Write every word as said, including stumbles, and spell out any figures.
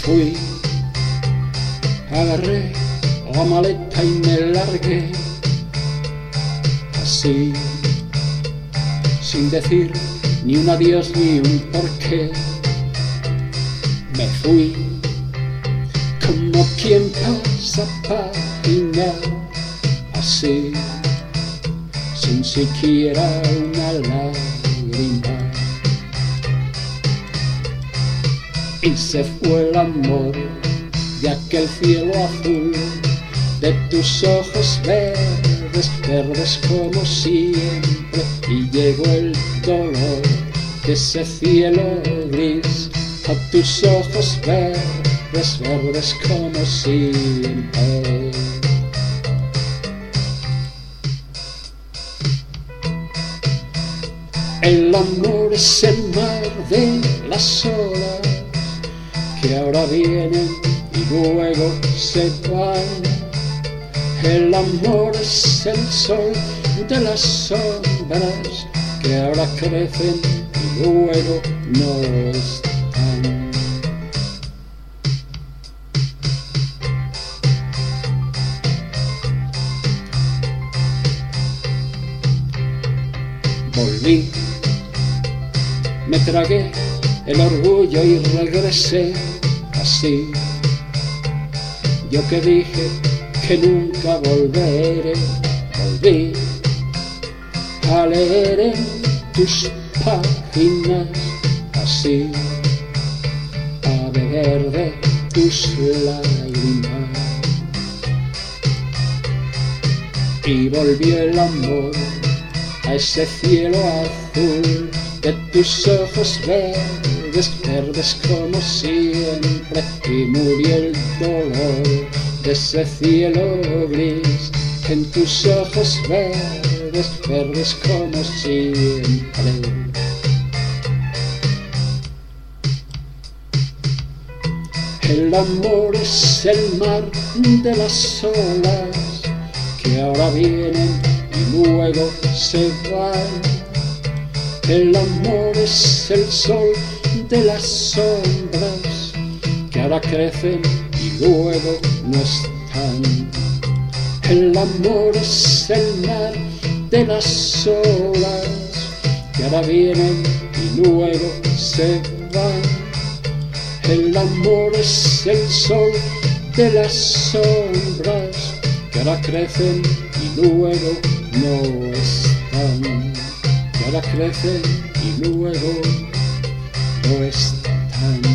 fui, agarré la maleta y me largué, así, sin decir ni un adiós ni un porqué. Me fui como quien pasa página, así, sin siquiera una lágrima. Y se fue el amor de aquel cielo azul, de tus ojos verdes, verdes como siempre. Y llegó el dolor de ese cielo gris, a tus ojos verdes, verdes como siempre. El amor es el mar de las olas que ahora vienen y luego se van. El amor es el sol de las sombras que ahora crecen y luego no están. Volví, me tragué el orgullo y regresé así. Yo que dije que nunca volveré, volví a leer en tus páginas así, a beber de tus lágrimas. Y volvió el amor a ese cielo azul de tus ojos verdes, verdes como siempre. Y murió el dolor de ese cielo gris en tus ojos verdes, verdes como siempre. El amor es el mar de las olas que ahora vienen y luego se van. El amor es el sol de las sombras que ahora crecen y luego no están. El amor es el mar de las olas que ahora vienen y luego se van. El amor es el sol de las sombras que ahora crecen y luego no están. Que ahora crecen y luego no están.